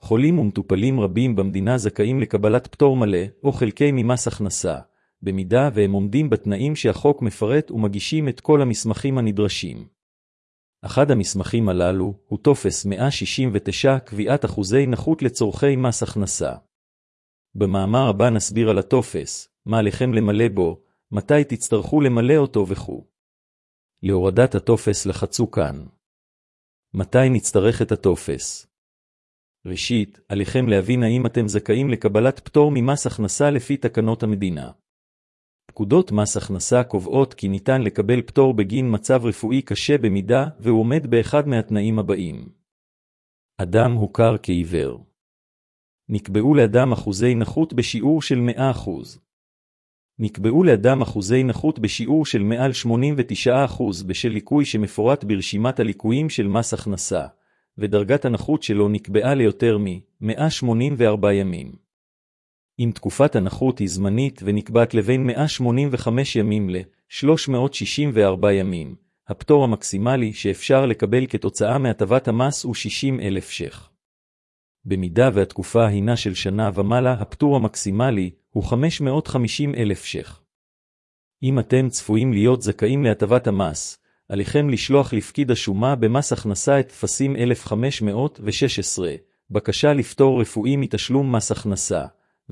חולים ומטופלים רבים במדינה זכאים לקבלת פטור מלא או חלקי ממס הכנסה, במידה והם עומדים בתנאים שהחוק מפרט ומגישים את כל המסמכים הנדרשים. אחד המסמכים הללו הוא טופס 169 קביעת אחוזי נכות לצורכי מס הכנסה. במאמר הבא נסביר על הטופס, מה עליכם למלא בו, מתי תצטרכו למלא אותו וכו'. להורדת הטופס לחצו כאן. מתי נצטרך את הטופס? ראשית, עליכם להבין האם אתם זכאים לקבלת פטור ממס הכנסה לפי תקנות המדינה. פקודות מס הכנסה קובעות כי ניתן לקבל פטור בגין מצב רפואי קשה במידה והוא עומד באחד מהתנאים הבאים. אדם הוכר כעיוור. נקבעו לאדם אחוזי נכות בשיעור של 100%. נקבעו לאדם אחוזי נכות בשיעור של מעל 89% בשל ליקוי שמפורט ברשימת הליקויים של מס הכנסה, ודרגת הנכות שלו נקבעה ליותר מ-184 ימים. אם תקופת הנכות היא זמנית ונקבעת לבין 185 ימים ל-364 ימים, הפטור המקסימלי שאפשר לקבל כתוצאה מהטבת המס הוא 60,000 ש"ח. במידה והתקופה הינה של שנה ומעלה, הפטור המקסימלי הוא 550,000 ש"ח. אם אתם צפויים להיות זכאים להטבת המס, עליכם לשלוח לפקיד השומה במס הכנסה את טפסים 1516, בקשה לפטור רפואי מתשלום מס הכנסה,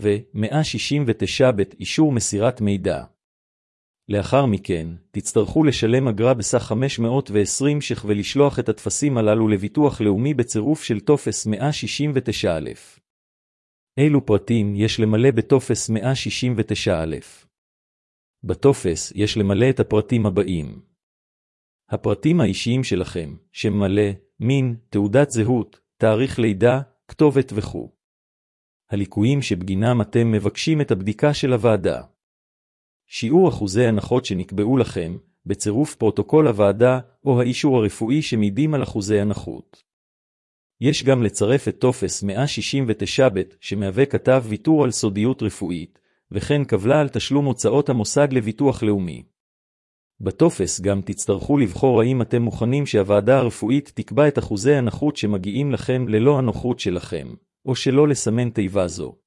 ו-169 אישור מסירת מידע. לאחר מכן, תצטרכו לשלם אגרה בסך 520 ש"ח ולשלוח את הטפסים הללו לביטוח לאומי בצירוף של טופס 169א. אילו פרטים יש למלא בטופס 169א? בטופס יש למלא את הפרטים הבאים. הפרטים האישיים שלכם, שם מלא, מין, תעודת זהות, תאריך לידה, כתובת וכו'. הליקויים שבגינם אתם מבקשים את הבדיקה של הוועדה. שיעור אחוזי הנחות שנקבעו לכם, בצירוף פרוטוקול הוועדה או האישור הרפואי שמעידים על אחוזי הנכות. יש גם לצרף את טופס 169ב שמהווה כתב ויתור על סודיות רפואית, וכן קבלה על תשלום הוצאות המוסד לביטוח לאומי. בטופס גם תצטרכו לבחור האם אתם מוכנים שהוועדה הרפואית תקבע את אחוזי הנכות שמגיעים לכם ללא הנוחות שלכם, או שלא לסמן תיבה זו.